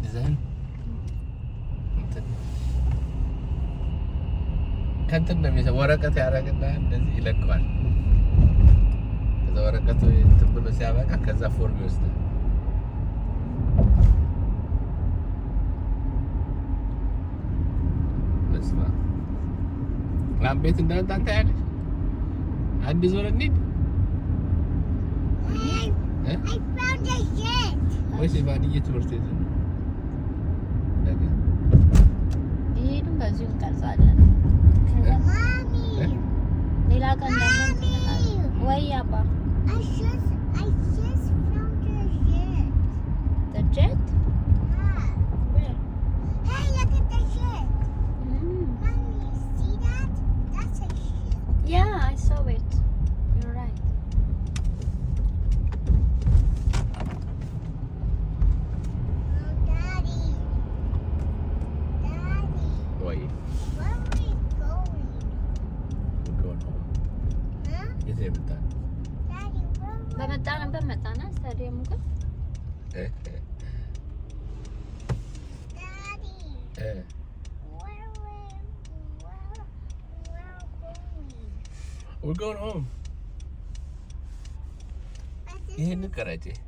ዲዛይን ከእንትን ነው የሚሰራው። ወረቀት ያደርግና እንደዚህ ይለቀዋል። ከዛ ወረቀቱ እንትን ብሎ ሲያበቃ ከዛ ፎርም ይወስዳል። ቤት እንዳንተ አንተ ያለሽ አንድ ዞር እንሂድ ወይስ ባድዬ ትምህርት ቤት ነው? ይሄድም በዚሁ እንቀርጻለን። ሌላ ቀን ደግሞ ወይ አባ the jet? Where? Hey, look at the ship. Mommy, see that? That's a ship. Yeah, I saw it. You're right. Oh, Daddy. Daddy. Why? Where are we going? We're going home. Huh? የት ነው የመጣን? Daddy, where are we በመጣንበት መጣና ስታዲየሙ ጋር Daddy. Eh. Where are we going? We're going home. But this ይሄን ቀረጭ